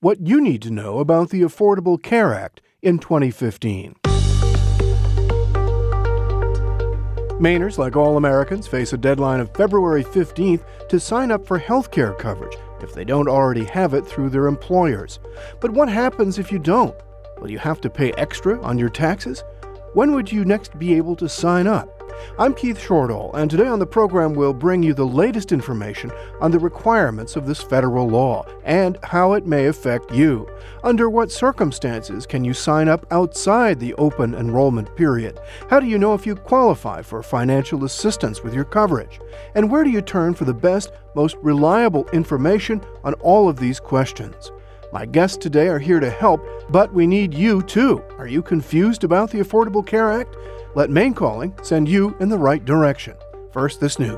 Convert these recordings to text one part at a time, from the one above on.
what you need to know about the Affordable Care Act in 2015. Mainers, like all Americans, face a deadline of February 15th to sign up for health care coverage if they don't already have it through their employers. But what happens if you don't? Will you have to pay extra on your taxes? When would you next be able to sign up? I'm Keith Shortall, and today on the program we'll bring you the latest information on the requirements of this federal law and how it may affect you. Under what circumstances can you sign up outside the open enrollment period? How do you know if you qualify for financial assistance with your coverage? And where do you turn for the best, most reliable information on all of these questions? My guests today are here to help, but we need you too. Are you confused about the Affordable Care Act? Let Maine Calling send you in the right direction. First, this news.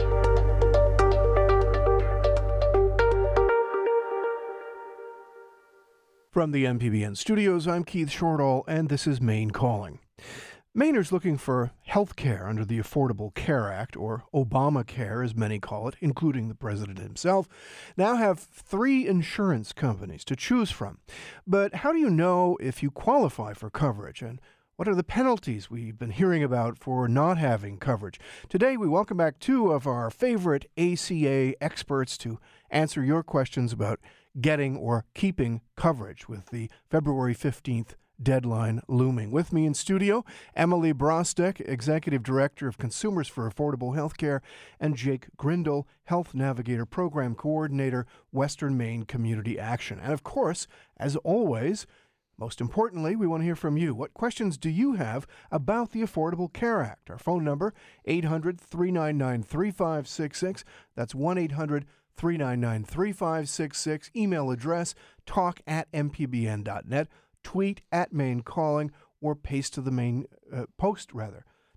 From the MPBN studios, I'm Keith Shortall, and this is Maine Calling. Mainers looking for health care under the Affordable Care Act, or Obamacare as many call it, including the president himself, now have 3 insurance companies to choose from. But how do you know if you qualify for coverage, and what are the penalties we've been hearing about for not having coverage? Today, we welcome back 2 of our favorite ACA experts to answer your questions about getting or keeping coverage with the February 15th deadline looming. With me in studio, Emily Brostek, Executive Director of Consumers for Affordable Healthcare, and Jake Grindle, Health Navigator Program Coordinator, Western Maine Community Action. And of course, as always, most importantly, we want to hear from you. What questions do you have about the Affordable Care Act? Our phone number, 800-399-3566. That's 1-800-399-3566. Email address, talk@mpbn.net. Tweet @Maine Calling, or post to the Maine post to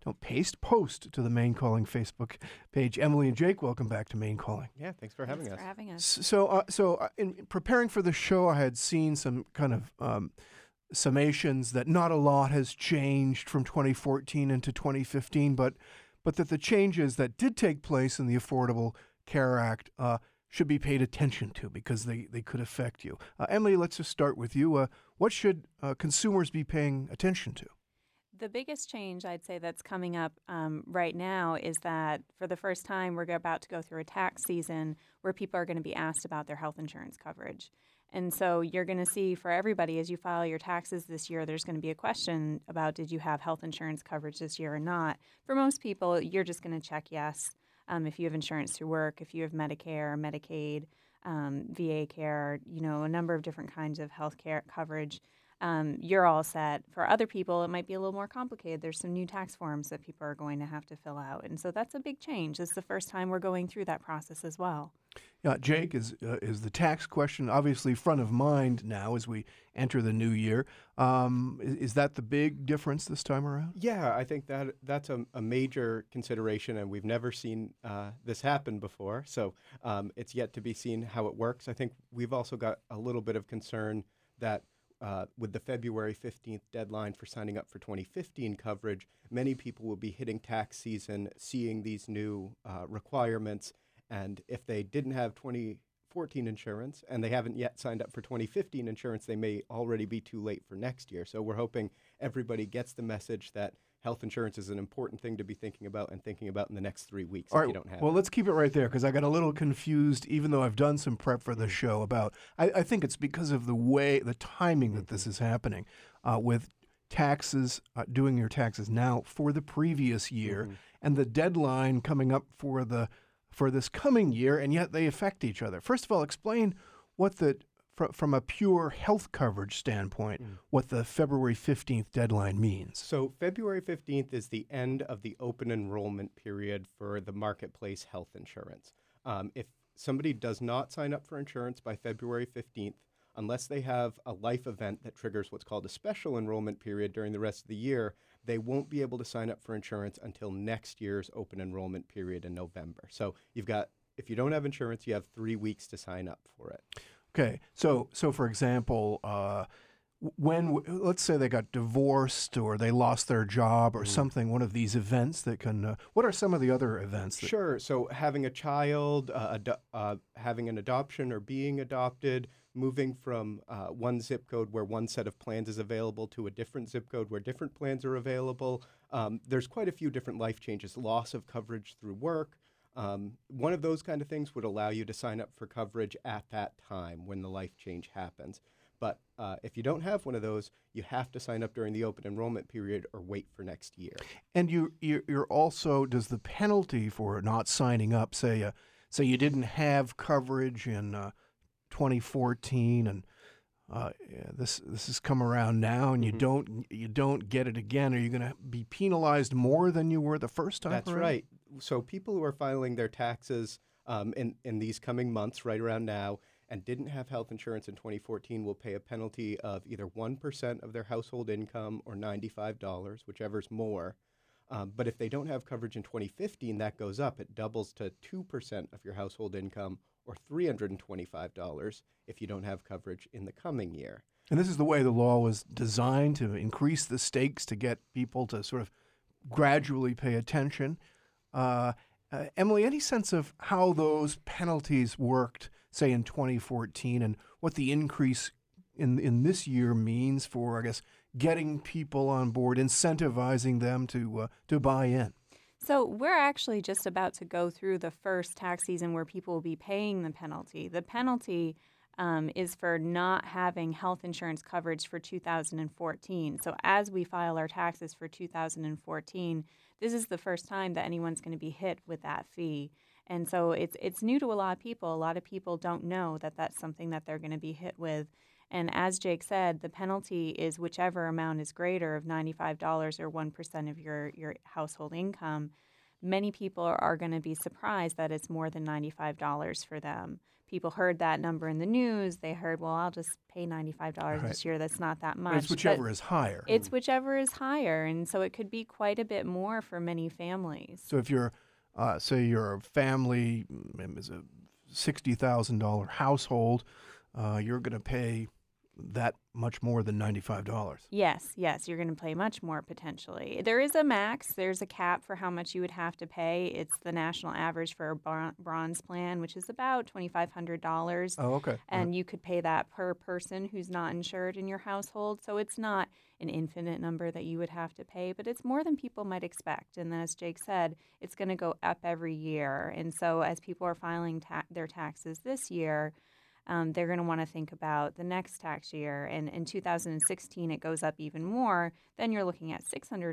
the Maine Calling Facebook page. Emily and Jake, welcome back to Maine Calling. Yeah, thanks for having us. So in preparing for the show, I had seen some kind of summations that not a lot has changed from 2014 into 2015, but that the changes that did take place in the Affordable Care Act should be paid attention to because they could affect you. Emily, let's just start with you. What should consumers be paying attention to? The biggest change I'd say that's coming up right now is that for the first time, we're about to go through a tax season where people are going to be asked about their health insurance coverage. And so you're going to see for everybody as you file your taxes this year, there's going to be a question about did you have health insurance coverage this year or not. For most people, you're just going to check yes. If you have insurance through work, if you have Medicare, Medicaid, VA care, a number of different kinds of health care coverage, you're all set. For other people, it might be a little more complicated. There's some new tax forms that people are going to have to fill out. And so that's a big change. It's the first time we're going through that process as well. Yeah, Jake, is the tax question obviously front of mind now as we enter the new year? Is that the big difference this time around? Yeah, I think that's a major consideration, and we've never seen this happen before. So it's yet to be seen how it works. I think we've also got a little bit of concern that with the February 15th deadline for signing up for 2015 coverage, many people will be hitting tax season, seeing these new requirements. And if they didn't have 2014 insurance and they haven't yet signed up for 2015 insurance, they may already be too late for next year. So we're hoping everybody gets the message that health insurance is an important thing to be thinking about in the next 3 weeks if you don't have it. Well, let's keep it right there because I got a little confused, even though I've done some prep for the show about, I think it's because of the timing that this is happening with taxes, doing your taxes now for the previous year and the deadline coming up for this coming year, and yet they affect each other. First of all, explain what from a pure health coverage standpoint, what the February 15th deadline means. So February 15th is the end of the open enrollment period for the marketplace health insurance. If somebody does not sign up for insurance by February 15th, unless they have a life event that triggers what's called a special enrollment period during the rest of the year, they won't be able to sign up for insurance until next year's open enrollment period in November. So if you don't have insurance, you have 3 weeks to sign up for it. Okay, so for example, let's say they got divorced or they lost their job or Mhm. something, one of these events that can, what are some of the other events that, Sure. So having a child, having an adoption or being adopted, moving from one zip code where one set of plans is available to a different zip code where different plans are available. There's quite a few different life changes, loss of coverage through work. One of those kind of things would allow you to sign up for coverage at that time when the life change happens. But if you don't have one of those, you have to sign up during the open enrollment period or wait for next year. and you're also, does the penalty for not signing up, say you didn't have coverage in 2014 and this has come around now and Mhm. you don't get it again, are you going to be penalized more than you were the first time That's around? right. So people who are filing their taxes in these coming months, right around now, and didn't have health insurance in 2014 will pay a penalty of either 1% of their household income or $95, whichever's more. But if they don't have coverage in 2015, that goes up. It doubles to 2% of your household income or $325 if you don't have coverage in the coming year. And this is the way the law was designed, to increase the stakes, to get people to sort of gradually pay attention. Emily, any sense of how those penalties worked, say, in 2014, and what the increase in this year means for, I guess, getting people on board, incentivizing them to buy in? So we're actually just about to go through the first tax season where people will be paying the penalty. The penalty is for not having health insurance coverage for 2014. So as we file our taxes for 2014, this is the first time that anyone's going to be hit with that fee. And so it's new to a lot of people. A lot of people don't know that that's something that they're going to be hit with. And as Jake said, the penalty is whichever amount is greater of $95 or 1% of your household income. Many people are going to be surprised that it's more than $95 for them. People heard that number in the news. They heard, well, I'll just pay $95 this year. That's not that much. It's whichever is higher. It's whichever is higher. And so it could be quite a bit more for many families. So if you're, say, your family is a $60,000 household, you're going to pay that much more than $95. Yes, you're going to pay much more potentially. There is a max. There's a cap for how much you would have to pay. It's the national average for a bronze plan, which is about $2,500. Oh, okay. And you could pay that per person who's not insured in your household. So it's not an infinite number that you would have to pay, but it's more than people might expect. And then, as Jake said, it's going to go up every year. And so as people are filing their taxes this year, they're going to want to think about the next tax year. And in 2016, it goes up even more. Then you're looking at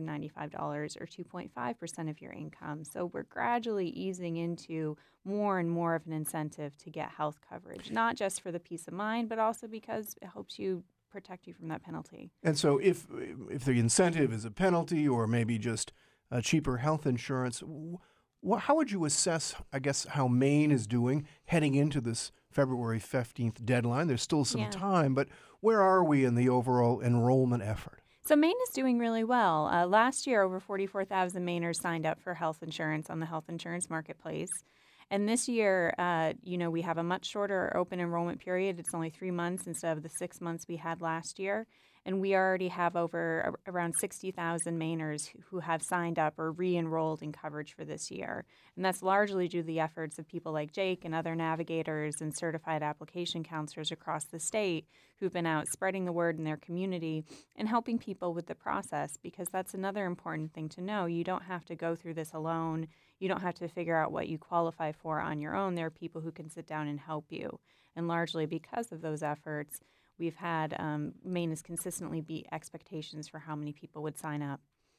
$695 or 2.5% of your income. So we're gradually easing into more and more of an incentive to get health coverage, not just for the peace of mind, but also because it helps you protect you from that penalty. And so if the incentive is a penalty or maybe just cheaper health insurance, how would you assess, I guess, how Maine is doing heading into this February 15th deadline? There's still some time, but where are we in the overall enrollment effort? So Maine is doing really well. Last year, over 44,000 Mainers signed up for health insurance on the health insurance marketplace. And this year, we have a much shorter open enrollment period. It's only 3 months instead of the 6 months we had last year. And we already have around 60,000 Mainers who have signed up or re-enrolled in coverage for this year. And that's largely due to the efforts of people like Jake and other navigators and certified application counselors across the state who've been out spreading the word in their community and helping people with the process, because that's another important thing to know. You don't have to go through this alone. You don't have to figure out what you qualify for on your own. There are people who can sit down and help you. And largely because of those efforts, we've had Maine has consistently beat expectations for how many people would sign up.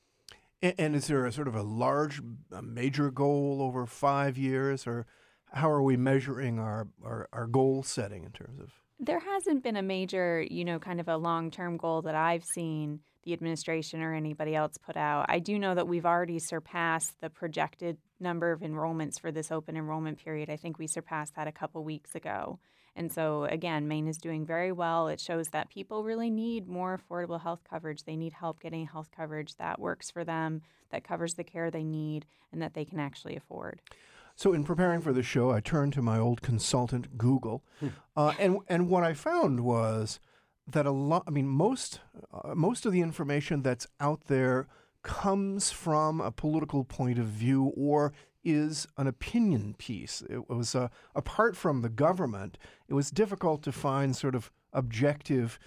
And is there a sort of a major goal over 5 years, or how are we measuring our goal setting in terms of? There hasn't been a major, kind of a long-term goal that I've seen the administration or anybody else put out. I do know that we've already surpassed the projected number of enrollments for this open enrollment period. I think we surpassed that a couple weeks ago. And so, again, Maine is doing very well. It shows that people really need more affordable health coverage. They need help getting health coverage that works for them, that covers the care they need, and that they can actually afford. So in preparing for the show, I turned to my old consultant, Google, and what I found was that a lot. I mean, most of the information that's out there comes from a political point of view or is an opinion piece. It was apart from the government, it was difficult to find sort of objective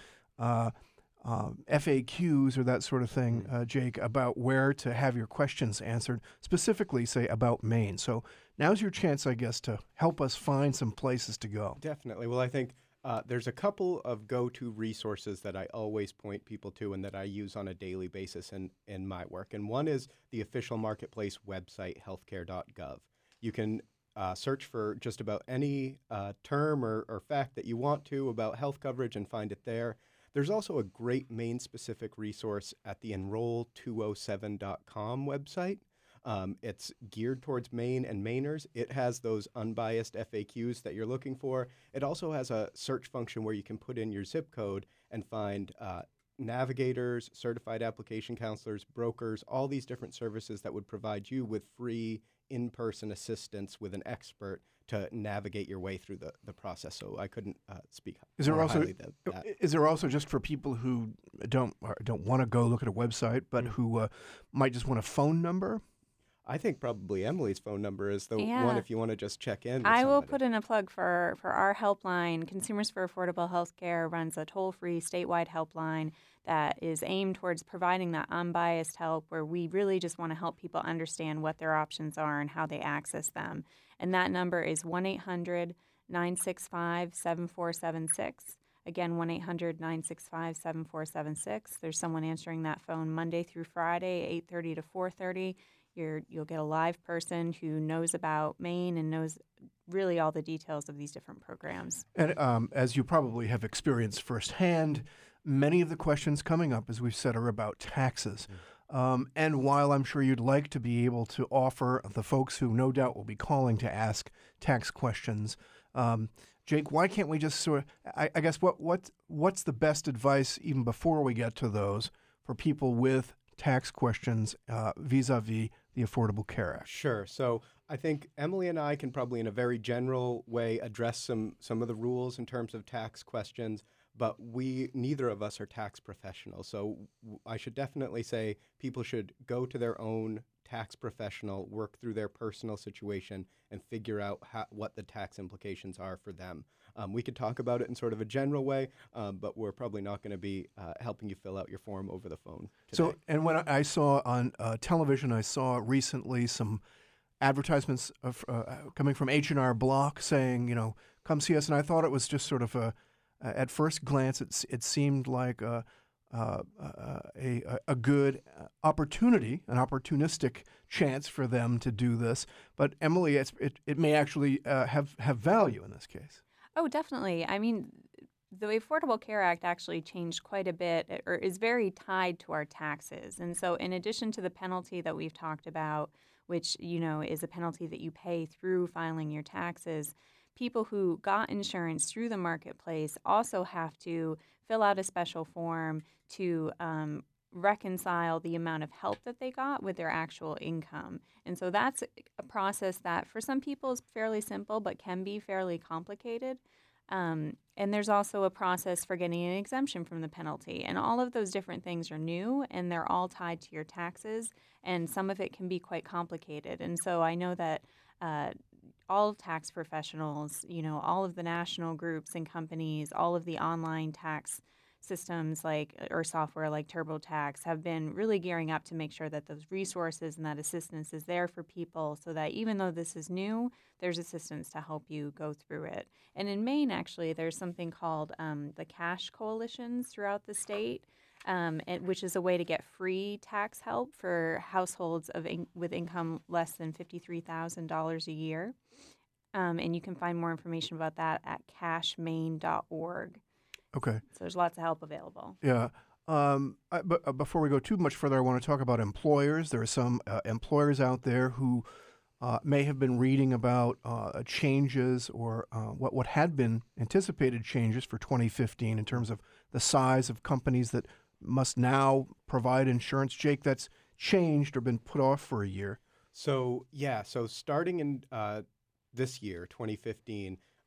FAQs or that sort of thing, Jake, about where to have your questions answered, specifically, say, about Maine. So now's your chance, I guess, to help us find some places to go. Definitely. Well, I think there's a couple of go-to resources that I always point people to and that I use on a daily basis in my work. And one is the official marketplace website, healthcare.gov. You can search for just about any term or fact that you want to about health coverage and find it there. There's also a great Maine-specific resource at the enroll207.com website. It's geared towards Maine and Mainers. It has those unbiased FAQs that you're looking for. It also has a search function where you can put in your zip code and find navigators, certified application counselors, brokers, all these different services that would provide you with free in-person assistance with an expert to navigate your way through the process. So I couldn't speak more highly than that. Is there also, just for people who don't want to go look at a website, but who might just want a phone number? I think probably Emily's phone number is the one if you want to just check in. I will put in a plug for our helpline. Consumers for Affordable Healthcare runs a toll-free statewide helpline that is aimed towards providing that unbiased help where we really just want to help people understand what their options are and how they access them. And that number is 1-800-965-7476. Again, 1-800-965-7476. There's someone answering that phone Monday through Friday, 8:30 to 4:30. You'll get a live person who knows about Maine and knows really all the details of these different programs. And as you probably have experienced firsthand, many of the questions coming up, as we've said, are about taxes. And while I'm sure you'd like to be able to offer the folks who no doubt will be calling to ask tax questions, Jake, why can't we just sort of, I guess, what's the best advice even before we get to those for people with tax questions vis-a-vis the Affordable Care Act? Sure. So I think Emily and I can probably in a very general way address some of the rules in terms of tax questions, but neither of us are tax professionals. So I should definitely say people should go to their own tax professional, work through their personal situation, and figure out what the tax implications are for them. We could talk about it in sort of a general way, but we're probably not going to be helping you fill out your form over the phone today. So, and when I saw on television, I saw recently some advertisements coming from H&R Block saying, come see us. And I thought it was just sort of at first glance, it seemed like a good opportunity, an opportunistic chance for them to do this. But Emily, it may actually have value in this case. Oh, definitely. I mean, the Affordable Care Act actually changed quite a bit, or is very tied to our taxes. And so in addition to the penalty that we've talked about, which, is a penalty that you pay through filing your taxes, people who got insurance through the marketplace also have to fill out a special form to reconcile the amount of help that they got with their actual income. And so that's a process that for some people is fairly simple but can be fairly complicated. And there's also a process for getting an exemption from the penalty. And all of those different things are new, and they're all tied to your taxes, and some of it can be quite complicated. And so I know that all tax professionals, all of the national groups and companies, all of the online tax systems or software like TurboTax have been really gearing up to make sure that those resources and that assistance is there for people so that even though this is new, there's assistance to help you go through it. And in Maine, actually, there's something called the cash coalitions throughout the state, which is a way to get free tax help for households with income less than $53,000 a year. And you can find more information about that at cashmaine.org. Okay. So there's lots of help available. Yeah. But before we go too much further, I want to talk about employers. There are some employers out there who may have been reading about changes or what had been anticipated changes for 2015 in terms of the size of companies that must now provide insurance. Jake, that's changed or been put off for a year. So starting in this year, 2015,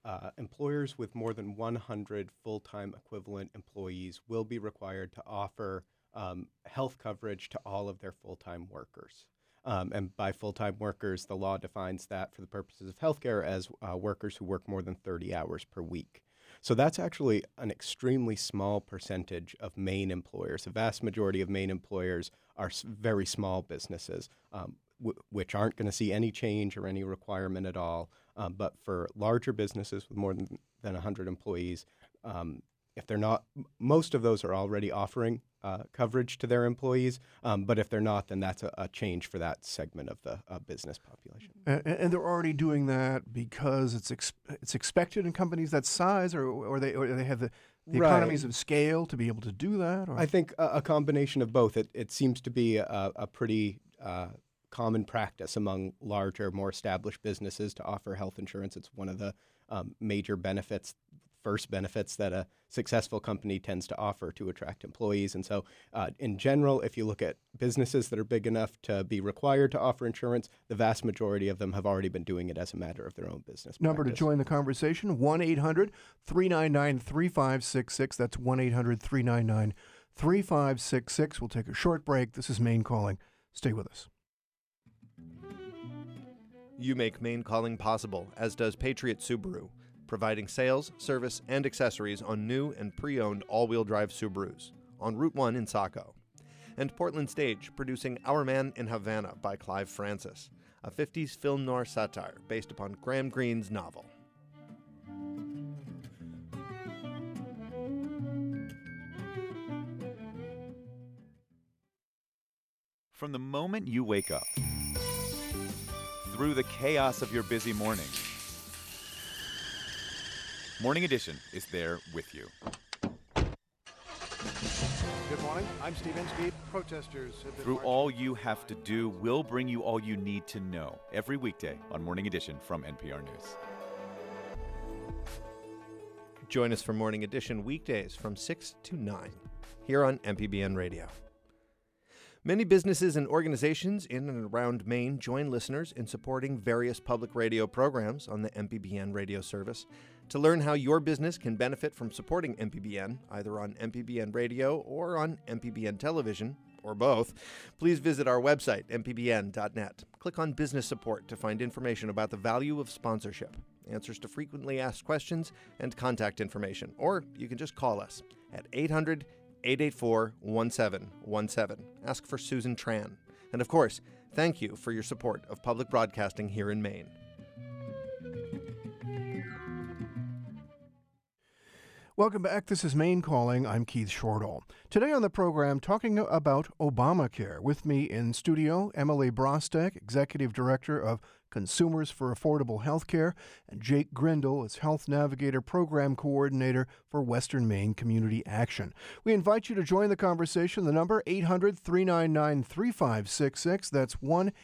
employers with more than 100 full-time equivalent employees will be required to offer health coverage to all of their full-time workers. And by full-time workers, the law defines that for the purposes of healthcare as workers who work more than 30 hours per week. So that's actually an extremely small percentage of Maine employers. The vast majority of Maine employers are very small businesses, which aren't going to see any change or any requirement at all. But for larger businesses with more than 100 employees, if they're not, most of those are already offering coverage to their employees. But if they're not, then that's a change for that segment of the business population. And they're already doing that because it's expected in companies that size, or they have the economies of scale to be able to do that? Or? I think a combination of both. It seems to be a pretty common practice among larger, more established businesses to offer health insurance. It's one of the major first benefits that a successful company tends to offer to attract employees. And so in general, if you look at businesses that are big enough to be required to offer insurance, the vast majority of them have already been doing it as a matter of their own business Number practice. to join the conversation, 1-800-399-3566. That's 1-800-399-3566. We'll take a short break. This is Maine Calling. Stay with us. You make Maine Calling possible, as does Patriot Subaru, providing sales, service, and accessories on new and pre-owned all-wheel drive Subarus on Route 1 in Saco. And Portland Stage, producing Our Man in Havana by Clive Francis, a 50s film noir satire based upon Graham Greene's novel. From the moment you wake up, through the chaos of your busy morning, Morning Edition is there with you. Good morning. I'm Steve Inskeep. Protesters have been Through marching. all you have to do, we'll bring you all you need to know every weekday on Morning Edition from NPR News. Join us for Morning Edition weekdays from 6 to 9 here on MPBN Radio. Many businesses and organizations in and around Maine join listeners in supporting various public radio programs on the MPBN radio service. To learn how your business can benefit from supporting MPBN, either on MPBN Radio or on MPBN Television, or both, please visit our website, mpbn.net. Click on Business Support to find information about the value of sponsorship, answers to frequently asked questions, and contact information. Or you can just call us at 800-884-1717. Ask for Susan Tran. And of course, thank you for your support of public broadcasting here in Maine. Welcome back. This is Maine Calling. I'm Keith Shortall. Today on the program, talking about Obamacare. With me in studio, Emily Brostek, Executive Director of Consumers for Affordable Healthcare, and Jake Grindle is Health Navigator Program Coordinator for Western Maine Community Action. We invite you to join the conversation. The number, 800-399-3566. That's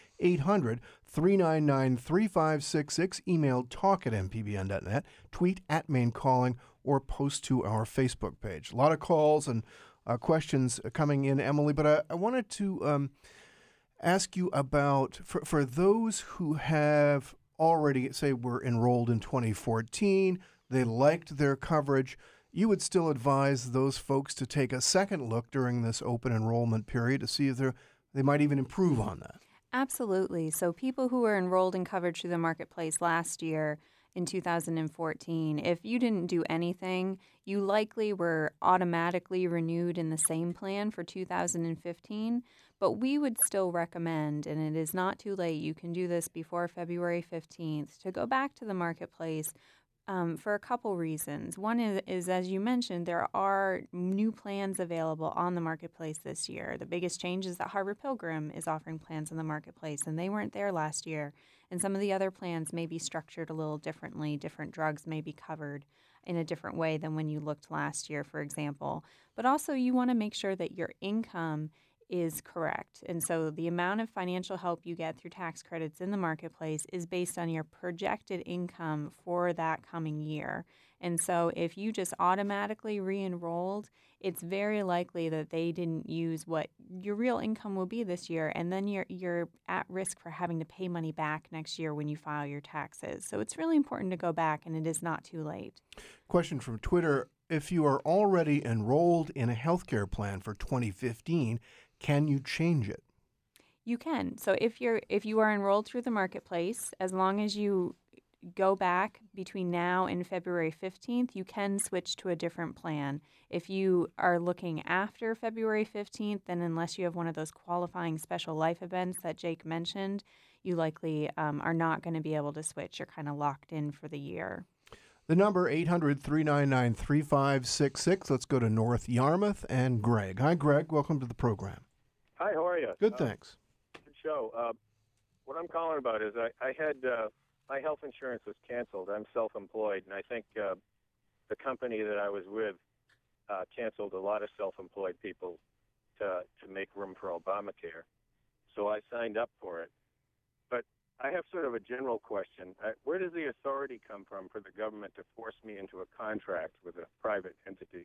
1-800-399-3566. Email talk@mpbn.net. Tweet @MaineCalling or post to our Facebook page. A lot of calls and questions coming in, Emily, but I wanted to ask you about, for those who have already, say, were enrolled in 2014, they liked their coverage, you would still advise those folks to take a second look during this open enrollment period to see if they might even improve on that. Absolutely. So people who were enrolled in coverage through the marketplace last year in 2014, if you didn't do anything, you likely were automatically renewed in the same plan for 2015. But we would still recommend, and it is not too late, you can do this before February 15th, to go back to the marketplace for a couple reasons. One is, as you mentioned, there are new plans available on the marketplace this year. The biggest change is that Harvard Pilgrim is offering plans in the marketplace, and they weren't there last year. And some of the other plans may be structured a little differently. Different drugs may be covered in a different way than when you looked last year, for example. But also you want to make sure that your income is correct. And so the amount of financial help you get through tax credits in the marketplace is based on your projected income for that coming year. And so if you just automatically re-enrolled, it's very likely that they didn't use what your real income will be this year, and then you're at risk for having to pay money back next year when you file your taxes. So it's really important to go back, and it is not too late. Question from Twitter. If you are already enrolled in a healthcare plan for 2015, can you change it? You can. So if you are enrolled through the marketplace, as long as you go back between now and February 15th, you can switch to a different plan. If you are looking after February 15th, then unless you have one of those qualifying special life events that Jake mentioned, you likely are not going to be able to switch. You're kind of locked in for the year. The number 800-399-3566. Let's go to North Yarmouth and Greg. Hi, Greg. Welcome to the program. Hi, how are you? Good, thanks. Good show. What I'm calling about is I had my health insurance was canceled. I'm self-employed, and I think the company that I was with canceled a lot of self-employed people to make room for Obamacare. So I signed up for it. But I have sort of a general question. Where does the authority come from for the government to force me into a contract with a private entity?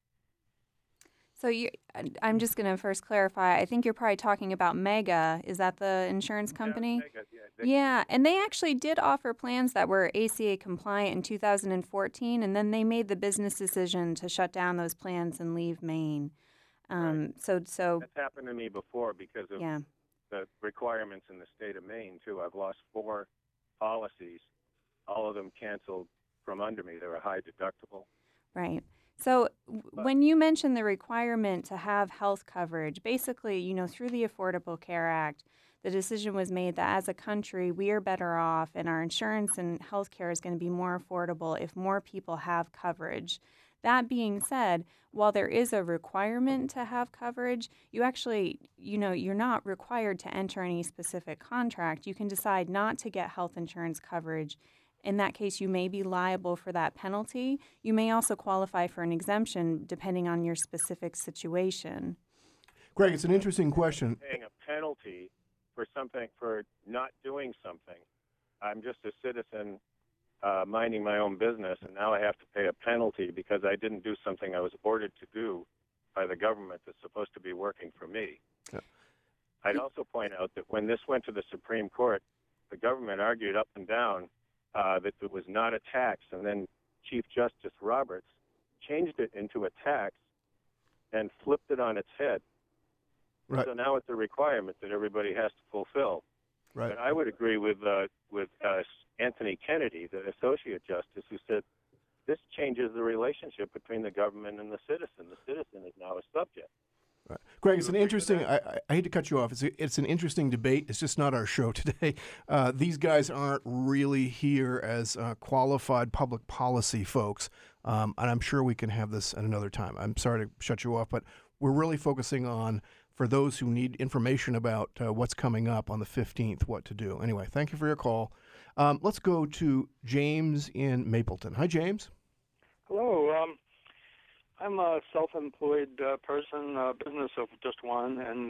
So I'm just going to first clarify. I think you're probably talking about Mega. Is that the insurance company? Yeah, Mega, yeah, and they actually did offer plans that were ACA compliant in 2014, and then they made the business decision to shut down those plans and leave Maine. Right. So that's happened to me before because of the requirements in the state of Maine, too. I've lost 4 policies, all of them canceled from under me. They were high deductible. Right. So when you mention the requirement to have health coverage, basically, through the Affordable Care Act, the decision was made that as a country, we are better off and our insurance and health care is going to be more affordable if more people have coverage. That being said, while there is a requirement to have coverage, you actually, you're not required to enter any specific contract. You can decide not to get health insurance coverage. In that case, you may be liable for that penalty. You may also qualify for an exemption depending on your specific situation. Greg, it's an interesting question. Paying a penalty for something, for not doing something. I'm just a citizen minding my own business, and now I have to pay a penalty because I didn't do something I was ordered to do by the government that's supposed to be working for me. Yeah. I'd also point out that when this went to the Supreme Court, the government argued up and down that it was not a tax, and then Chief Justice Roberts changed it into a tax and flipped it on its head. Right. So now it's a requirement that everybody has to fulfill. Right. And I would agree with Anthony Kennedy, the Associate Justice, who said this changes the relationship between the government and the citizen. The citizen is now a subject. Right. Greg, it's an interesting, I hate to cut you off, it's an interesting debate. It's just not our show today. These guys aren't really here as qualified public policy folks, and I'm sure we can have this at another time. I'm sorry to shut you off, but we're really focusing on, for those who need information about what's coming up on the 15th, what to do. Anyway, thank you for your call. Let's go to James in Mapleton. Hi, James. Hello. I'm a self-employed person, business of just one, and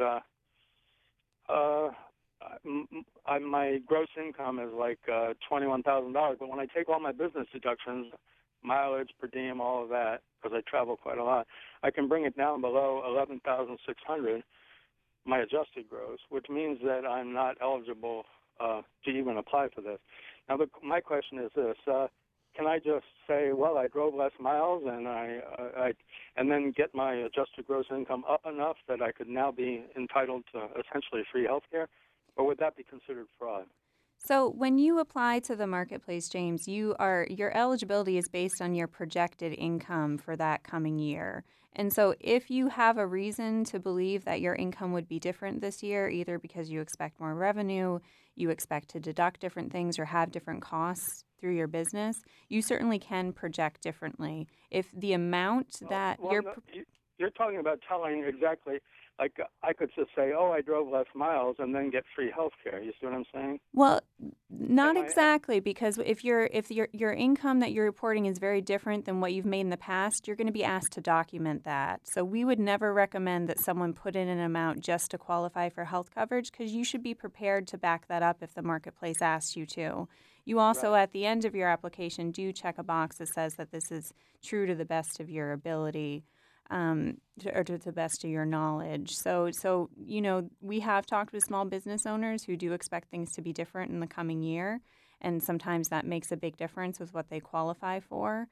my gross income is like $21,000. But when I take all my business deductions, mileage, per diem, all of that, because I travel quite a lot, I can bring it down below $11,600, my adjusted gross, which means that I'm not eligible to even apply for this. Now, my question is this. Can I just say, well, I drove less miles and and then get my adjusted gross income up enough that I could now be entitled to essentially free health care? Or would that be considered fraud? So when you apply to the marketplace, James, your eligibility is based on your projected income for that coming year. And so if you have a reason to believe that your income would be different this year, either because you expect more revenue, you expect to deduct different things, or have different costs through your business, you certainly can project differently. If the amount you're talking about telling exactly, like I could just say, oh, I drove less miles and then get free health care. You see what I'm saying? Well, not exactly, because if your income that you're reporting is very different than what you've made in the past, you're going to be asked to document that. So we would never recommend that someone put in an amount just to qualify for health coverage, because you should be prepared to back that up if the marketplace asks you to. You also, at the end of your application, do check a box that says that this is true to the best of your ability. Or to the best of your knowledge. So we have talked with small business owners who do expect things to be different in the coming year, and sometimes that makes a big difference with what they qualify for.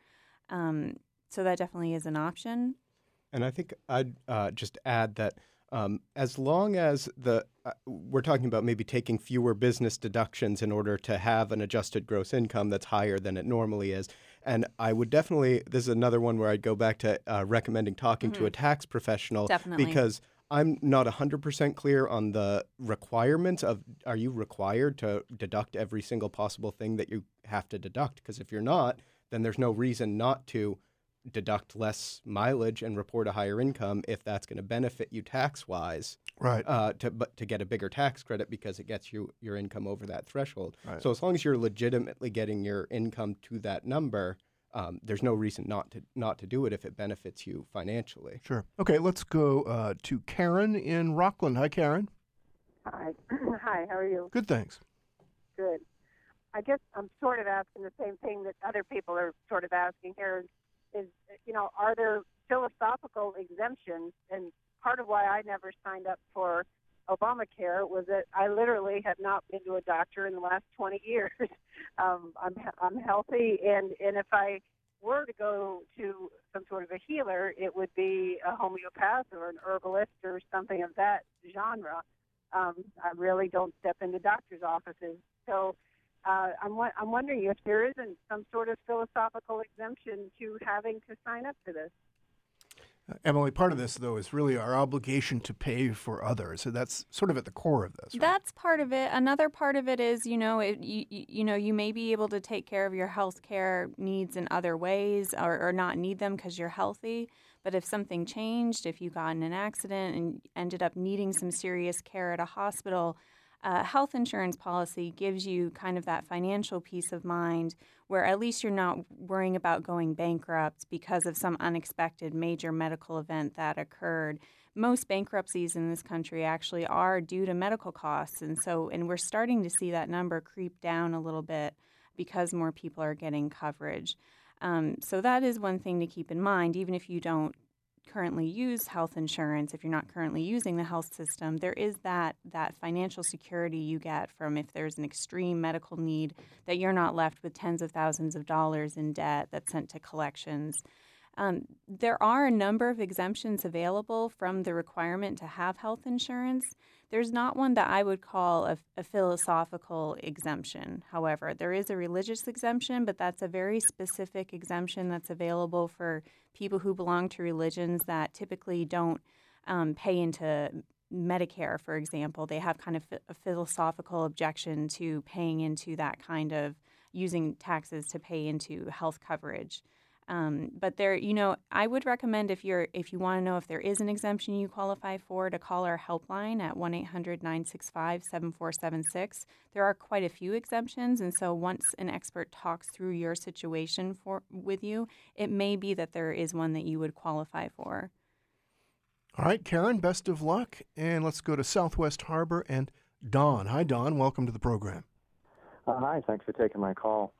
So that definitely is an option. And I think I'd just add that as long as we're talking about maybe taking fewer business deductions in order to have an adjusted gross income that's higher than it normally is. And I would definitely, this is another one where I'd go back to recommending talking to a tax professional. Definitely. Because I'm not 100% clear on the requirements of, are you required to deduct every single possible thing that you have to deduct? Because if you're not, then there's no reason not to deduct less mileage and report a higher income if that's going to benefit you tax-wise. Right. To get a bigger tax credit because it gets you your income over that threshold. Right. So as long as you're legitimately getting your income to that number, there's no reason not to do it if it benefits you financially. Sure. Okay, let's go to Karen in Rockland. Hi, Karen. Hi. Hi, how are you? Good, thanks. Good. I guess I'm sort of asking the same thing that other people are sort of asking here is are there philosophical exemptions? And part of why I never signed up for Obamacare was that I literally have not been to a doctor in the last 20 years. I'm healthy, and if I were to go to some sort of a healer, it would be a homeopath or an herbalist or something of that genre. I really don't step into doctors' offices. So I'm wondering if there isn't some sort of philosophical exemption to having to sign up for this. Emily, part of this, though, is really our obligation to pay for others. So that's sort of at the core of this. Right? That's part of it. Another part of it is, you may be able to take care of your health care needs in other ways or not need them because you're healthy. But if something changed, if you got in an accident and ended up needing some serious care at a hospital, health insurance policy gives you kind of that financial peace of mind where at least you're not worrying about going bankrupt because of some unexpected major medical event that occurred. Most bankruptcies in this country actually are due to medical costs, and we're starting to see that number creep down a little bit because more people are getting coverage. So that is one thing to keep in mind, even if you don't currently use health insurance, if you're not currently using the health system, there is that financial security you get from if there's an extreme medical need that you're not left with tens of thousands of dollars in debt that's sent to collections. There are a number of exemptions available from the requirement to have health insurance. There's not one that I would call a philosophical exemption. However, there is a religious exemption, but that's a very specific exemption that's available for people who belong to religions that typically don't pay into Medicare, for example. They have kind of a philosophical objection to paying into that kind of using taxes to pay into health coverage. But there, I would recommend if you want to know if there is an exemption you qualify for, to call our helpline at 1-800-965-7476. There are quite a few exemptions, and so once an expert talks through your situation with you, it may be that there is one that you would qualify for. All right, Karen, best of luck, and let's go to Southwest Harbor and Don. Hi, Don. Welcome to the program. Hi. Thanks for taking my call.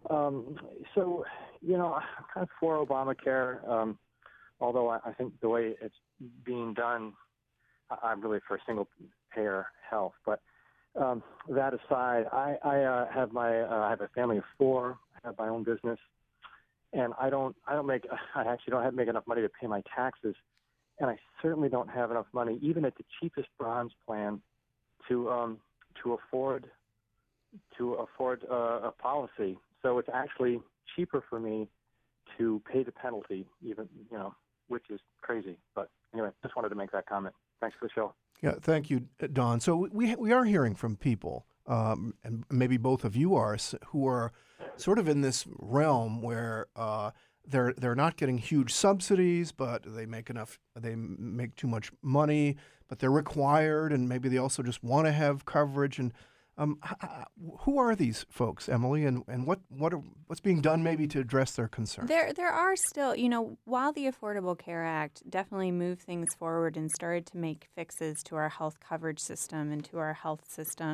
I'm kind of for Obamacare, although I think the way it's being done, I'm really for single-payer health. But that aside, I have a family of four. I have my own business, and I actually don't make enough money to pay my taxes, and I certainly don't have enough money, even at the cheapest bronze plan, to afford a policy. So it's actually cheaper for me to pay the penalty, even, which is crazy. But anyway, just wanted to make that comment. Thanks for the show. Yeah, thank you, Don. So we are hearing from people, and maybe both of you are, who are sort of in this realm where they're not getting huge subsidies, but they make too much money, but they're required, and maybe they also just want to have coverage. And who are these folks, Emily, and what's being done maybe to address their concerns? There are still, while the Affordable Care Act definitely moved things forward and started to make fixes to our health coverage system and to our health system,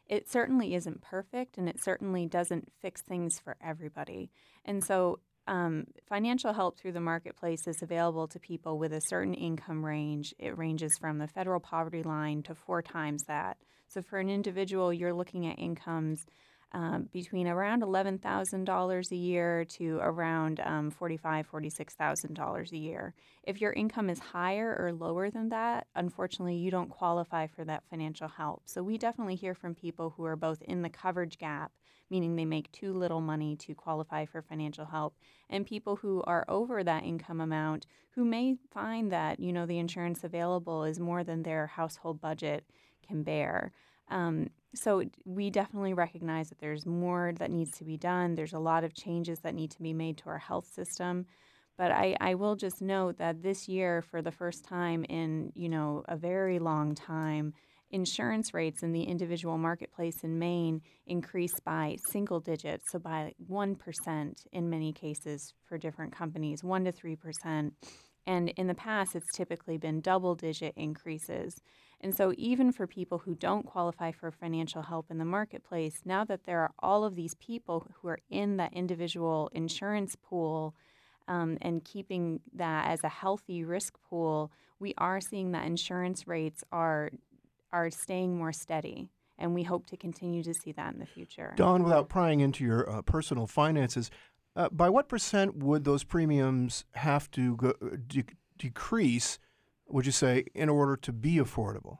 it certainly isn't perfect, and it certainly doesn't fix things for everybody. And so financial help through the marketplace is available to people with a certain income range. It ranges from the federal poverty line to 4 times that. So for an individual, you're looking at incomes between around $11,000 a year to around $45,000, $46,000 a year. If your income is higher or lower than that, unfortunately, you don't qualify for that financial help. So we definitely hear from people who are both in the coverage gap, meaning they make too little money to qualify for financial help, and people who are over that income amount who may find that, the insurance available is more than their household budget can bear. So we definitely recognize that there's more that needs to be done. There's a lot of changes that need to be made to our health system. But I will just note that this year, for the first time in, a very long time, insurance rates in the individual marketplace in Maine increased by single digits, so by 1% in many cases for different companies, 1 to 3%. And in the past, it's typically been double-digit increases. And so even for people who don't qualify for financial help in the marketplace, now that there are all of these people who are in that individual insurance pool and keeping that as a healthy risk pool, we are seeing that insurance rates are staying more steady. And we hope to continue to see that in the future. Dawn, without prying into your personal finances, by what percent would those premiums have to decrease, would you say, in order to be affordable?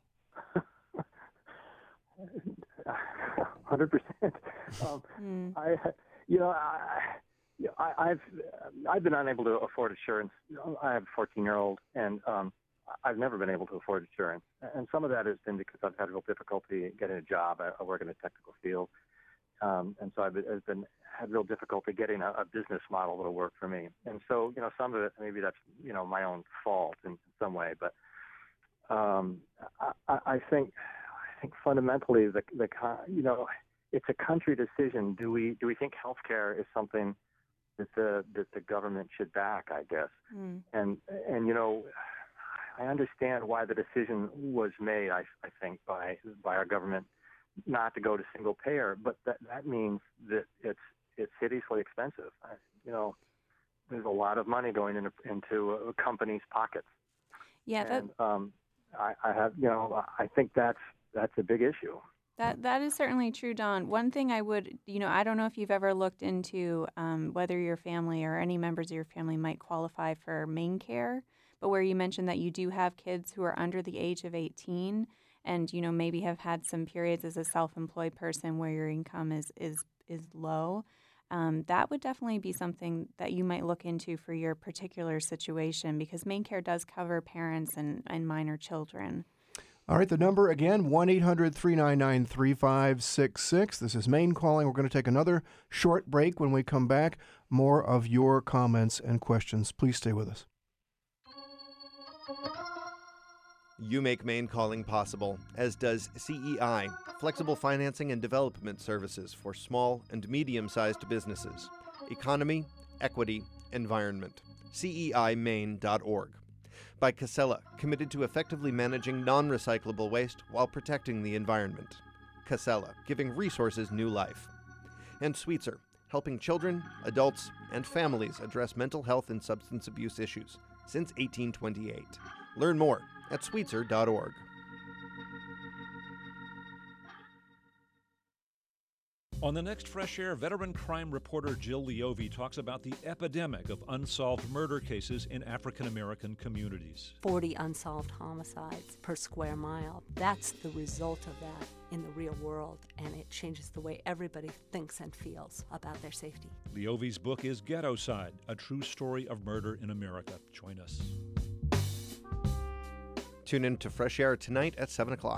100%. I've been unable to afford insurance. I have a 14-year-old, and I've never been able to afford insurance. And some of that has been because I've had real difficulty getting a job. I work in a technical field. And so I've had real difficulty getting a business model that'll work for me. And so, some of it, maybe that's, my own fault in some way. But I think fundamentally, it's a country decision. Do we think healthcare is something that the government should back, I guess? And I understand why the decision was made, I think, by our government not to go to single payer, but that means that it's hideously expensive. There's a lot of money going into a company's pockets. Yeah, and I think that's a big issue. That is certainly true, Dawn. One thing I would, I don't know if you've ever looked into whether your family or any members of your family might qualify for MaineCare, but where you mentioned that you do have kids who are under the age of 18 and, maybe have had some periods as a self-employed person where your income is low, that would definitely be something that you might look into for your particular situation, because MaineCare does cover parents and minor children. All right, the number again, 1-800-399-3566. This is Maine Calling. We're going to take another short break. When we come back, more of your comments and questions. Please stay with us. You make Maine Calling possible, as does CEI, Flexible Financing and Development Services for small and medium-sized businesses. Economy, equity, environment. CEIMaine.org. By Casella, committed to effectively managing non-recyclable waste while protecting the environment. Casella, giving resources new life. And Sweetser, helping children, adults, and families address mental health and substance abuse issues since 1828. Learn more at Sweetser.org. On the next Fresh Air, veteran crime reporter Jill Leovi talks about the epidemic of unsolved murder cases in African-American communities. 40 unsolved homicides per square mile. That's the result of that in the real world, and it changes the way everybody thinks and feels about their safety. Leovi's book is Ghetto Side, a true story of murder in America. Join us. Tune in to Fresh Air tonight at 7 o'clock.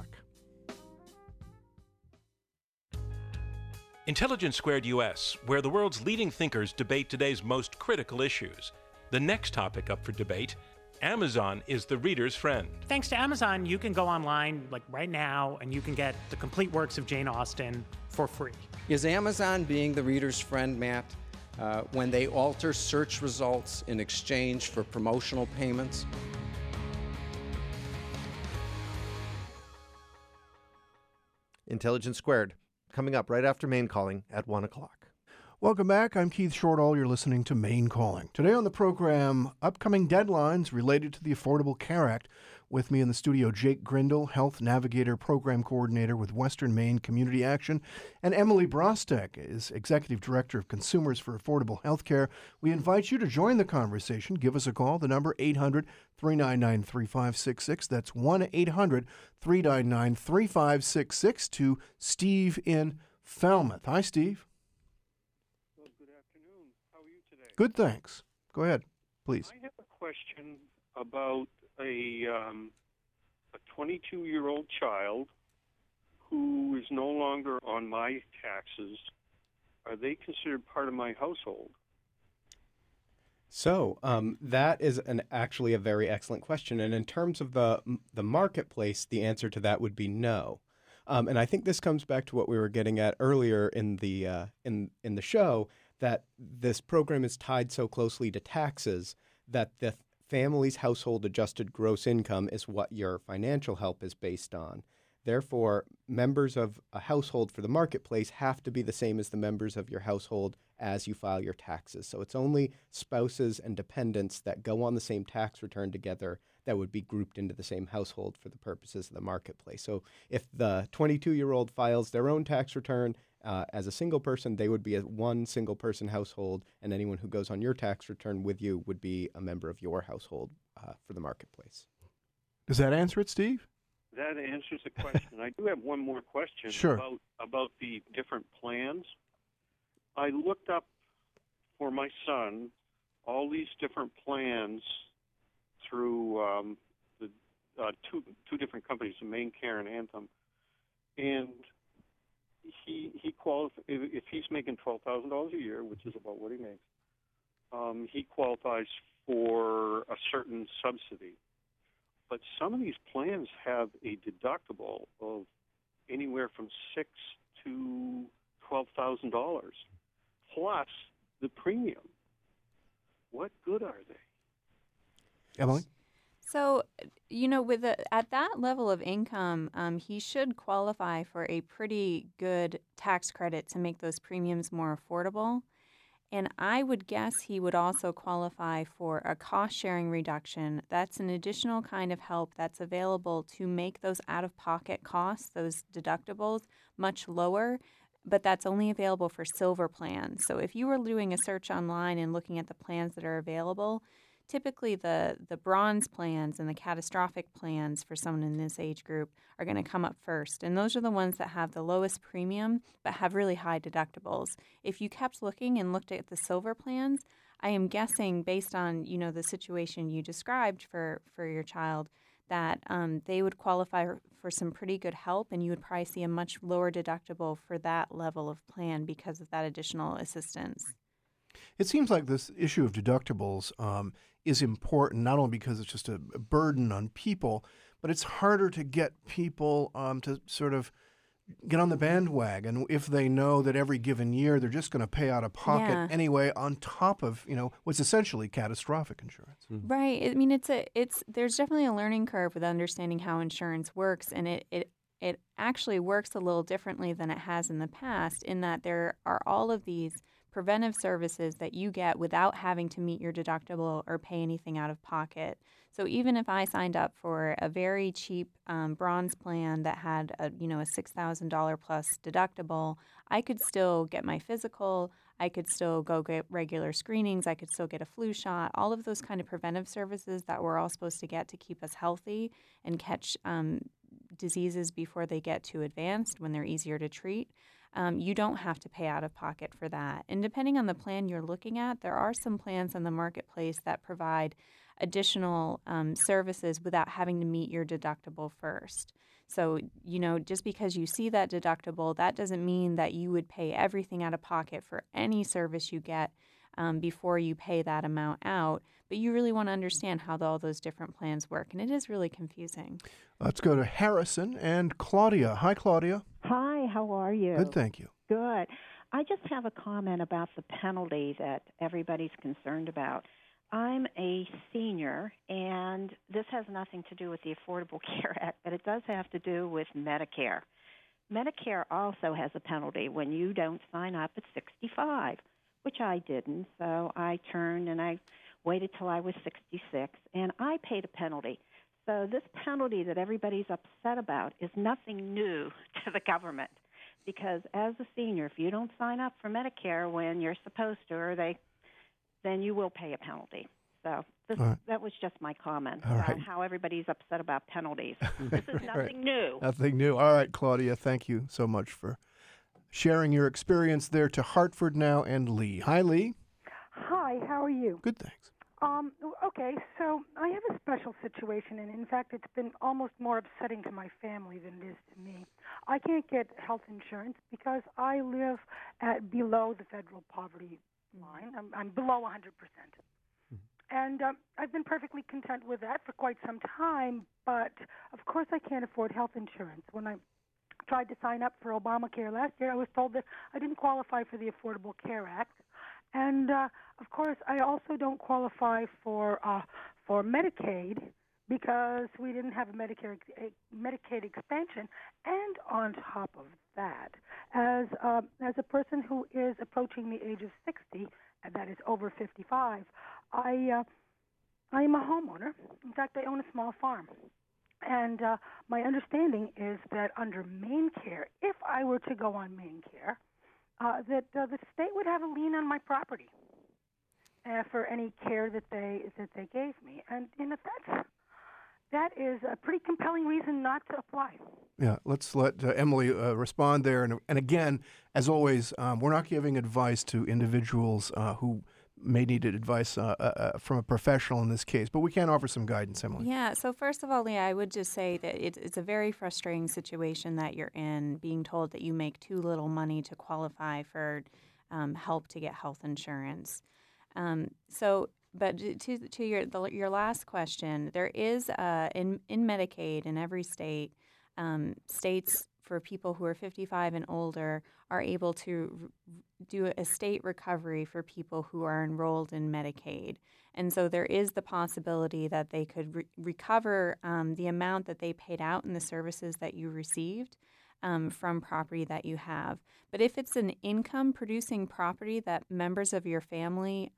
Intelligence Squared US, where the world's leading thinkers debate today's most critical issues. The next topic up for debate, Amazon is the reader's friend. Thanks to Amazon, you can go online right now and you can get the complete works of Jane Austen for free. Is Amazon being the reader's friend, Matt, when they alter search results in exchange for promotional payments? Intelligence Squared, coming up right after Maine Calling at 1 o'clock. Welcome back. I'm Keith Shortall. You're listening to Maine Calling. Today on the program, upcoming deadlines related to the Affordable Care Act. With me in the studio, Jake Grindle, Health Navigator Program Coordinator with Western Maine Community Action, and Emily Brostek is Executive Director of Consumers for Affordable Health Care. We invite you to join the conversation. Give us a call. The number 800-399-3566. That's 1-800-399-3566 to Steve in Falmouth. Hi, Steve. Well, good afternoon. How are you today? Good, thanks. Go ahead, please. I have a question about a 22-year-old child who is no longer on my taxes. Are they considered part of my household? So that is actually a very excellent question. And in terms of the marketplace, the answer to that would be no. And I think this comes back to what we were getting at earlier in the show, that this program is tied so closely to taxes that the family's household adjusted gross income is what your financial help is based on. Therefore, members of a household for the marketplace have to be the same as the members of your household as you file your taxes. So it's only spouses and dependents that go on the same tax return together that would be grouped into the same household for the purposes of the marketplace. So if the 22-year-old files their own tax return as a single person, they would be a one single person household, and anyone who goes on your tax return with you would be a member of your household for the marketplace. Does that answer it, Steve? That answers the question. I do have one more question Sure. about the different plans. I looked up for my son all these different plans through the two different companies, the Maine Care and Anthem, and he qualifies if he's making $12,000 a year, which is about what he makes. He qualifies for a certain subsidy, but some of these plans have a deductible of anywhere from $6,000 to $12,000 plus the premium. What good are they? Emily? So, at that level of income, he should qualify for a pretty good tax credit to make those premiums more affordable. And I would guess he would also qualify for a cost-sharing reduction. That's an additional kind of help that's available to make those out-of-pocket costs, those deductibles, much lower, but that's only available for silver plans. So if you were doing a search online and looking at the plans that are available, typically the bronze plans and the catastrophic plans for someone in this age group are going to come up first. And those are the ones that have the lowest premium but have really high deductibles. If you kept looking and looked at the silver plans, I am guessing based on, the situation you described for your child, that they would qualify for some pretty good help, and you would probably see a much lower deductible for that level of plan because of that additional assistance. It seems like this issue of deductibles is important, not only because it's just a burden on people, but it's harder to get people to sort of get on the bandwagon if they know that every given year they're just going to pay out of pocket anyway on top of, what's essentially catastrophic insurance. Mm-hmm. Right. I mean, there's definitely a learning curve with understanding how insurance works, and it actually works a little differently than it has in the past, in that there are all of these preventive services that you get without having to meet your deductible or pay anything out of pocket. So even if I signed up for a very cheap bronze plan that had a $6,000 plus deductible, I could still get my physical, I could still go get regular screenings, I could still get a flu shot, all of those kind of preventive services that we're all supposed to get to keep us healthy and catch diseases before they get too advanced when they're easier to treat. You don't have to pay out of pocket for that. And depending on the plan you're looking at, there are some plans on the marketplace that provide additional services without having to meet your deductible first. So, just because you see that deductible, that doesn't mean that you would pay everything out of pocket for any service you get before you pay that amount out. But you really want to understand how all those different plans work. And it is really confusing. Let's go to Harrison and Claudia. Hi, Claudia. Hi, how are you? Good, thank you. Good. I just have a comment about the penalty that everybody's concerned about. I'm a senior, and this has nothing to do with the Affordable Care Act, but it does have to do with Medicare. Medicare also has a penalty when you don't sign up at 65, which I didn't. So I turned and I waited till I was 66, and I paid a penalty. So this penalty that everybody's upset about is nothing new to the government, because as a senior, if you don't sign up for Medicare when you're supposed to, then you will pay a penalty. So that was just my comment about how everybody's upset about penalties. This is nothing new. Nothing new. All right, Claudia, thank you so much for sharing your experience there. To Hartford now, and Lee. Hi, Lee. Hi, how are you? Good, thanks. Okay, so I have a special situation, and in fact, it's been almost more upsetting to my family than it is to me. I can't get health insurance because I live at below the federal poverty line. I'm below 100%. And I've been perfectly content with that for quite some time, but of course I can't afford health insurance. When I tried to sign up for Obamacare last year, I was told that I didn't qualify for the Affordable Care Act. And, of course, I also don't qualify for Medicaid because we didn't have a Medicaid expansion. And on top of that, as a person who is approaching the age of 60, and that is over 55, I am a homeowner. In fact, I own a small farm. And my understanding is that under MaineCare, if I were to go on MaineCare, that the state would have a lien on my property for any care that they gave me. And that is a pretty compelling reason not to apply. Yeah, let's let Emily respond there. And again, as always, we're not giving advice to individuals who may need advice from a professional in this case, but we can offer some guidance, Emily. Yeah, so first of all, Leah, I would just say that it's a very frustrating situation that you're in, being told that you make too little money to qualify for help to get health insurance. But to your last question, there is in Medicaid in every state, states for people who are 55 and older are able to do a state recovery for people who are enrolled in Medicaid. And so there is the possibility that they could recover the amount that they paid out in the services that you received from property that you have. But if it's an income-producing property that members of your family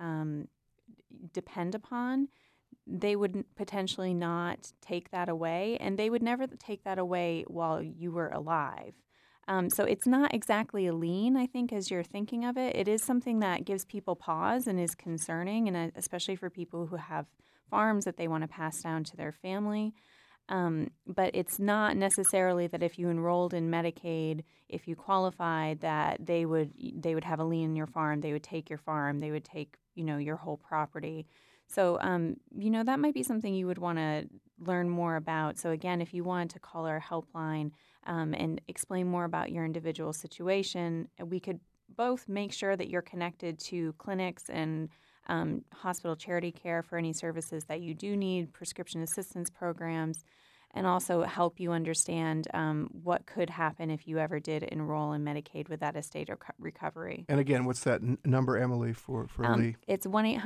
depend upon, they would potentially not take that away, and they would never take that away while you were alive. So it's not exactly a lien, I think, as you're thinking of it. It is something that gives people pause and is concerning, and especially for people who have farms that they want to pass down to their family. But it's not necessarily that if you enrolled in Medicaid, if you qualified, that they would have a lien in your farm. They would take your farm. They would take your whole property. So that might be something you would want to learn more about. So again, if you wanted to call our helpline and explain more about your individual situation, we could both make sure that you're connected to clinics and hospital charity care for any services that you do need, prescription assistance programs, and also help you understand what could happen if you ever did enroll in Medicaid without a state recovery. And again, what's that number, Emily, for Lee? It's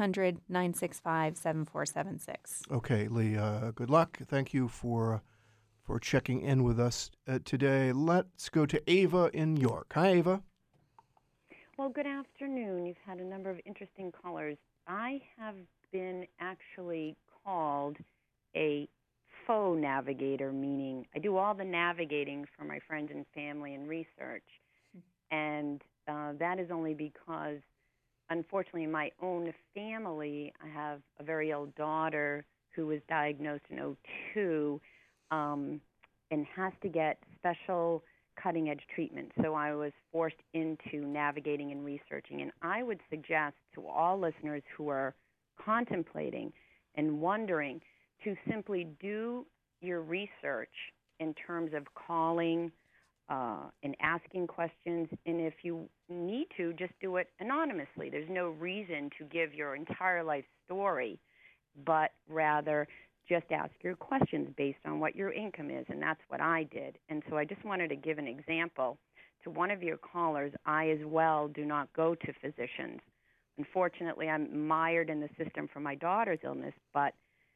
1-800-965-7476. Okay, Lee, good luck. Thank you for checking in with us today. Let's go to Ava in York. Hi, Ava. Well, good afternoon. You've had a number of interesting callers. I have been actually called a faux navigator, meaning I do all the navigating for my friends and family and research. And that is only because, unfortunately, in my own family, I have a very ill daughter who was diagnosed in 2002 and has to get special cutting-edge treatment. So I was forced into navigating and researching. And I would suggest to all listeners who are contemplating and wondering to simply do your research in terms of calling and asking questions. And if you need to, just do it anonymously. There's no reason to give your entire life story, but rather just ask your questions based on what your income is, and that's what I did. And so I just wanted to give an example to one of your callers. I as well do not go to physicians. Unfortunately, I'm mired in the system for my daughter's illness, but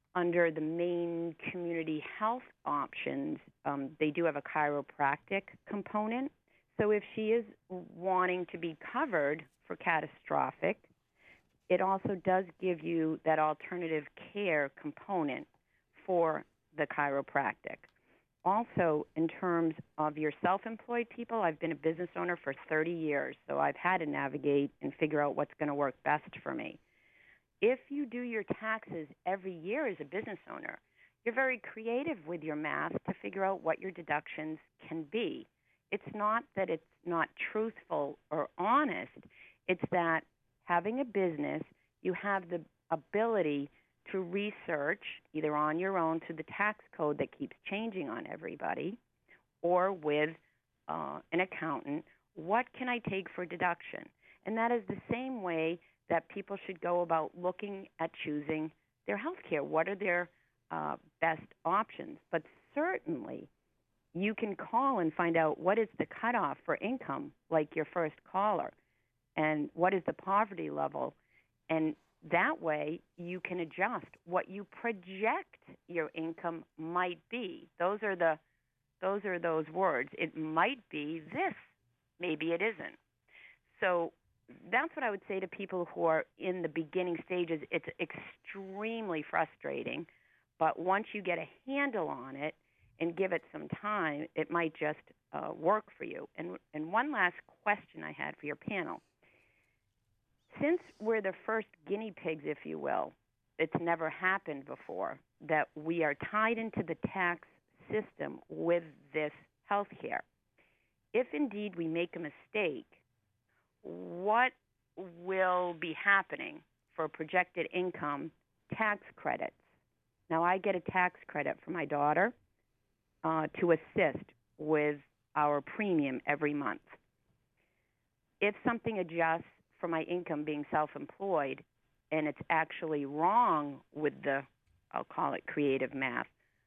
under the Maine Community Health options, they do have a chiropractic component. So if she is wanting to be covered for catastrophic, it also does give you that alternative care component for the chiropractic. Also, in terms of your self-employed people, I've been a business owner for 30 years, so I've had to navigate and figure out what's going to work best for me. If you do your taxes every year as a business owner, you're very creative with your math to figure out what your deductions can be. It's not that it's not truthful or honest. It's that having a business, you have the ability to research either on your own through the tax code that keeps changing on everybody, or with an accountant, what can I take for deduction? And that is the same way that people should go about looking at choosing their health care. What are their best options? But certainly you can call and find out what is the cutoff for income, like your first caller, and what is the poverty level. And that way you can adjust what you project your income might be. Those are those words. It might be this. Maybe it isn't. So that's what I would say to people who are in the beginning stages. It's extremely frustrating, but once you get a handle on it and give it some time, it might just work for you. And one last question I had for your panel. Since we're the first guinea pigs, if you will, it's never happened before, that we are tied into the tax system with this health care. If indeed we make a mistake, what will be happening for projected income tax credits? Now, I get a tax credit for my daughter to assist with our premium every month. If something adjusts for my income being self-employed and it's actually wrong with the, I'll call it creative math,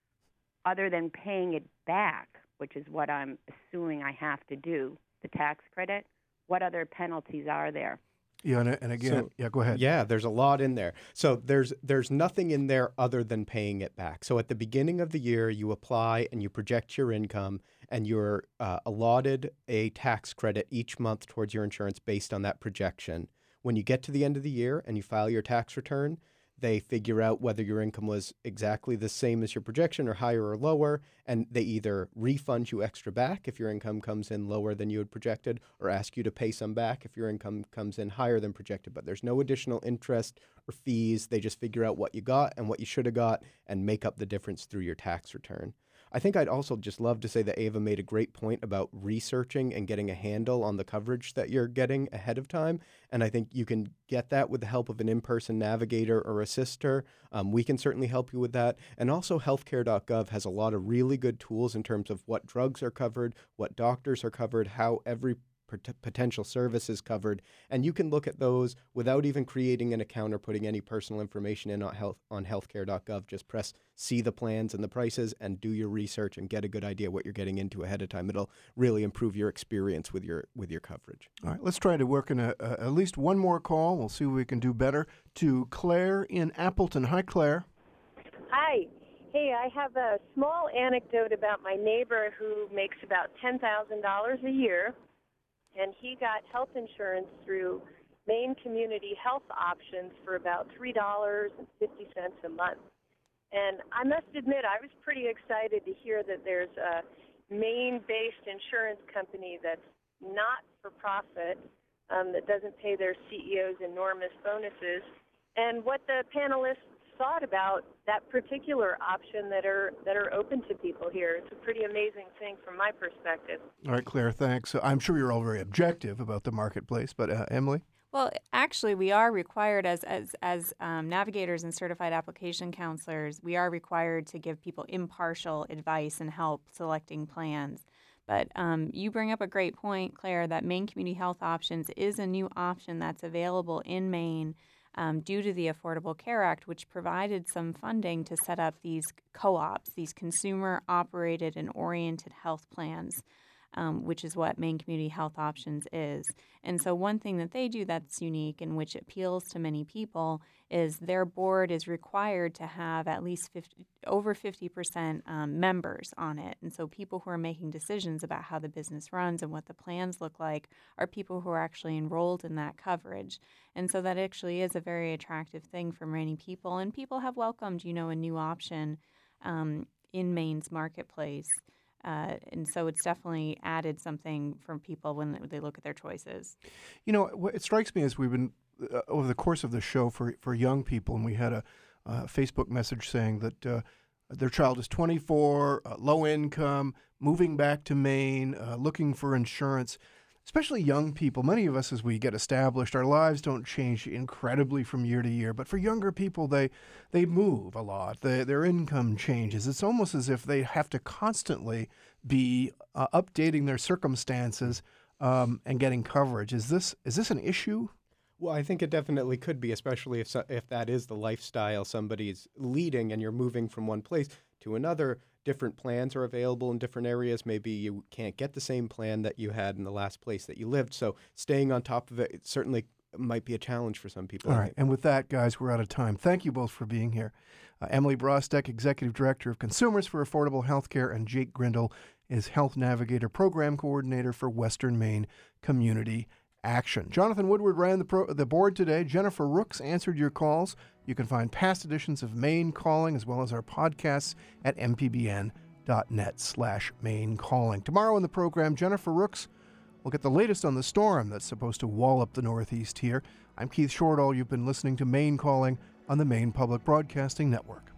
other than paying it back, which is what I'm assuming I have to do, the tax credit, what other penalties are there? Yeah, and again, go ahead. Yeah, there's a lot in there. So there's nothing in there other than paying it back. So at the beginning of the year, you apply and you project your income, and you're allotted a tax credit each month towards your insurance based on that projection. When you get to the end of the year and you file your tax return, they figure out whether your income was exactly the same as your projection or higher or lower, and they either refund you extra back if your income comes in lower than you had projected, or ask you to pay some back if your income comes in higher than projected. But there's no additional interest or fees. They just figure out what you got and what you should have got and make up the difference through your tax return. I think I'd also just love to say that Ava made a great point about researching and getting a handle on the coverage that you're getting ahead of time. And I think you can get that with the help of an in-person navigator or assister. We can certainly help you with that. And also healthcare.gov has a lot of really good tools in terms of what drugs are covered, what doctors are covered, how every potential service is covered, and you can look at those without even creating an account or putting any personal information in on healthcare.gov. Just press see the plans and the prices and do your research and get a good idea what you're getting into ahead of time. It'll really improve your experience with your coverage. All right, let's try to work in at least one more call. We'll see what we can do better. To Claire in Appleton. Hi, Claire. Hi. Hey, I have a small anecdote about my neighbor who makes about $10,000 a year. And he got health insurance through Maine Community Health Options for about $3.50 a month. And I must admit, I was pretty excited to hear that there's a Maine-based insurance company that's not for profit, that doesn't pay their CEOs enormous bonuses. And what the panelists thought about that particular option that are open to people here. It's a pretty amazing thing from my perspective. All right, Claire, thanks. I'm sure you're all very objective about the marketplace, but Emily? Well, actually, we are required as navigators and certified application counselors, we are required to give people impartial advice and help selecting plans. But you bring up a great point, Claire, that Maine Community Health Options is a new option that's available in Maine due to the Affordable Care Act, which provided some funding to set up these co-ops, these consumer-operated and oriented health plans. which is what Maine Community Health Options is. And so one thing that they do that's unique and which appeals to many people is their board is required to have at least over 50% members on it. And so people who are making decisions about how the business runs and what the plans look like are people who are actually enrolled in that coverage. And so that actually is a very attractive thing for many people. And people have welcomed, a new option in Maine's marketplace. And so it's definitely added something for people when they look at their choices. What it strikes me as we've been, over the course of the show for young people, and we had a Facebook message saying that their child is 24, low income, moving back to Maine, looking for insurance. Especially young people, many of us as we get established, our lives don't change incredibly from year to year. But for younger people, they move a lot. Their income changes. It's almost as if they have to constantly be updating their circumstances and getting coverage. Is this an issue? Well, I think it definitely could be, especially if that is the lifestyle somebody's leading and you're moving from one place to another. Different plans are available in different areas. Maybe you can't get the same plan that you had in the last place that you lived. So staying on top of it certainly might be a challenge for some people. All right. And with that, guys, we're out of time. Thank you both for being here. Emily Brostek, Executive Director of Consumers for Affordable Healthcare, and Jake Grindle is Health Navigator Program Coordinator for Western Maine Community Action. Jonathan Woodward ran the board today. Jennifer Rooks answered your calls. You can find past editions of Maine Calling as well as our podcasts at mpbn.net/Maine Calling. Tomorrow in the program, Jennifer Rooks will get the latest on the storm that's supposed to wall up the Northeast here. I'm Keith Shortall. You've been listening to Maine Calling on the Maine Public Broadcasting Network.